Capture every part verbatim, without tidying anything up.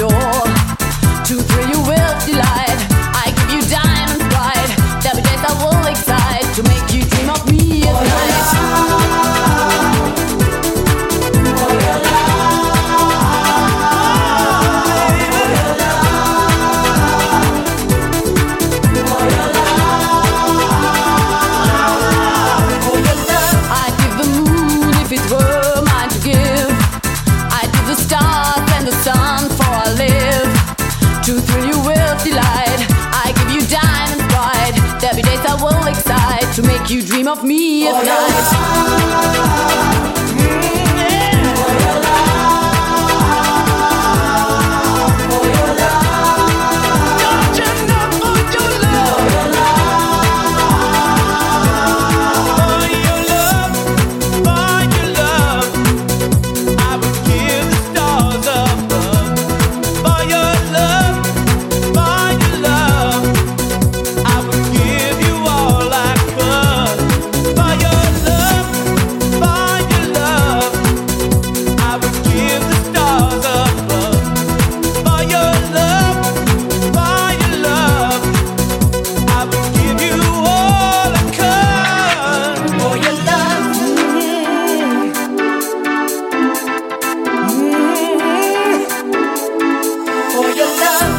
door. To thrill you with delight, I give you diamonds bright. There'll be days I will excite to make you dream of me at night. For your to thrill you with delight, I give you diamonds bright. There'll be days I will excite to make you dream of me at night. Mm, yeah. For your love, for your love, don't you know for your love, for your love, for your love, I would give the stars above. For your love, for your love, I would give you all I could. For your love, for your love, I would give the stars above. For your love, for your love, I would give you all I could. For your love, mm-hmm. For your love.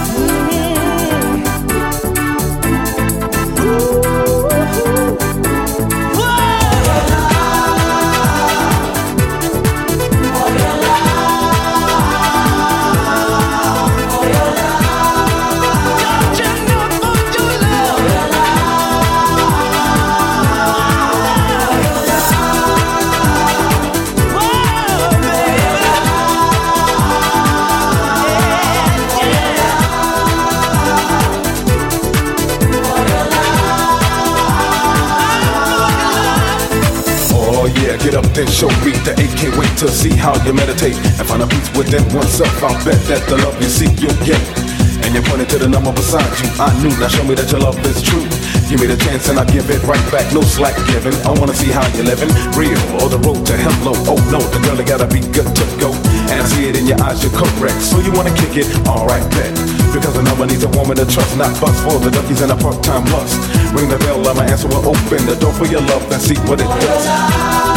Get up then show me the eight. Can't wait to see how you meditate and find a peace within oneself. I'll bet that the love you seek you'll get. And you pointed to the number beside you. I knew, now show me that your love is true. Give me the chance and I'll give it right back. No slack giving. I wanna see how you're living. Real or the road to hello. Oh no, the girl gotta be good to go. And I see it in your eyes, you're correct. So you wanna kick it? Alright, bet. Because the number needs a woman to trust, not bust for the duckies and a part-time lust. Ring the bell, I'ma answer, will open the door for your love and see what it does.